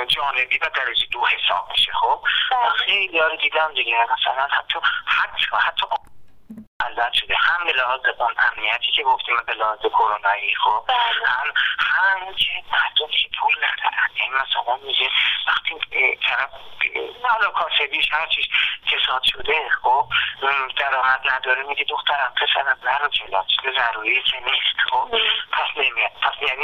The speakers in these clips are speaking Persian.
جانبی و درجه 2 حساب میشه. خب خیلی یارو دیدم دیگه، مثلا حتی ازت شده، هم به لحاظ اون امنیتی که گفتیم به لحاظ کرونایی. خب هم که مردم که پول ندارن. این مثلا میگه وقتی طرف حالا کاسبیش هر چیز کساد شده، خب درآمد نداره، میگه دخترم پسرم نرو کلاس، ضروری که نیست. خب پس نمیاد. پس یعنی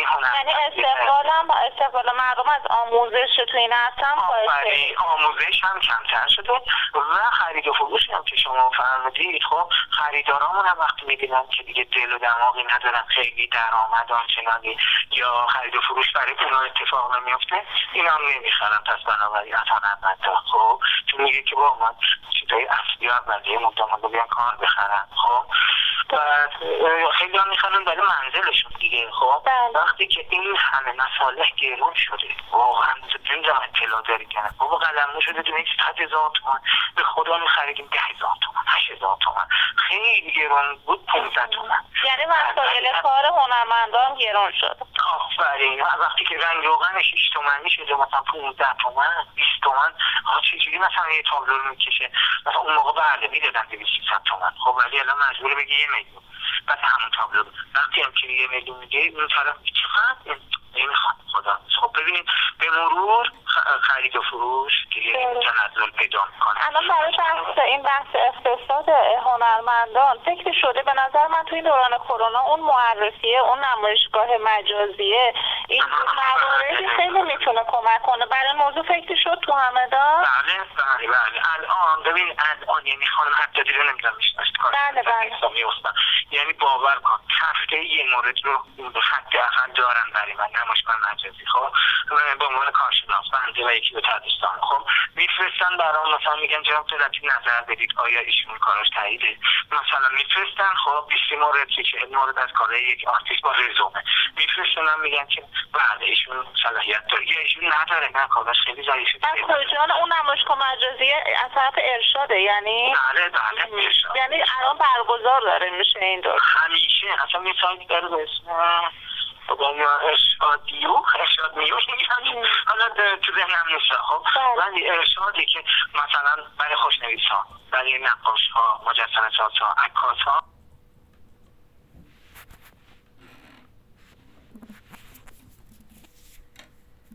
استقبال مردم از آموزش تو این اصلا آموزش هم کمتر شده و خرید و فروش هم که شما فرمودید. خب خریدارامون هم وقتی میبینن که دیگه دل و دماغی ندارن، خیلی درآمد آنچنانی یا خرید و فروش برای اونا اتفاق نمیفته، اینا هم نمیخرن. پس بنابراین اصلا نمیده. خب چون میگه که با من چیزای اصلی اولیه مدام بیان کار بخرن. خب بعد خیلی هم میخرن برای منزلشون دیگه. خب وقتی که این همه مصالح گرون شده، واقعا نمیدونم اطلاع داری کنه، بابا قلمرو شده دونه 100,000 تومان، به خدا میخریدیم 10,000 تومان 8,000 تومان، خیلی گرون بود 15 تومان. یعنی مسائل کار هنرمندان گرون شد. آفرین. وقتی که رنگ روغن 6 تومانی شده مثلا 15 تومن 20 تومن، چجوری مثلا یه تابلو رو میکشه؟ مثلا اون موقع بله میدادن 200 تومن. خب ولی الان مجبوره بگی 1 میلیون. بعد همون تابلو وقتی هم که 1 میلیون میگه، اون طرف چقدر نمیخواد خدا. خب ببینید به مرور خرید و فروش دیگه تنزل پیدا میکنه. الان برای این بحث اقتصاد هنرمندان فکر شده به نظر من توی دوران کرونا اون معرفیه، اون نمایشگاه مجازیه، این مواردی خیلی میتونه کمک کنه. برای موضوع فکر شد تو همدان؟ بله. الان ببین الان یعنی خانم حدادی رو نمیدونم میشناسید کار. یعنی باور کن هفته یه مورد رو به خط اقل دارن برای من نمایشگاه مجازی. خب به عنوان کارشناس بنده و یکی به تدریسان خب میفرستن برام، مثلا میگن جناب دولتی نظر بدید آیا ایشون کارش تاییده، مثلا میفرستن. خب 20 مورد که 40 مورد از کارهای یک آرتیست با رزومه میفرستن، میگن که بله ایشون صلاحیت داره یا ایشون نداره، نه کارش خیلی ضعیفه. از کجا اون نمایشگاه مجازی از طرف ارشاده؟ یعنی بله ارشاد. یعنی الان برگزار داره میشه این دور همیشه. اصلا یه سایتی داره به اسم ارشاد میو حالا تو ذهنم نیست. خب ولی ارشادی که مثلا برای خوشنویس‌ها، برای نقاش‌ها، مجسمه‌سازها، عکاس‌ها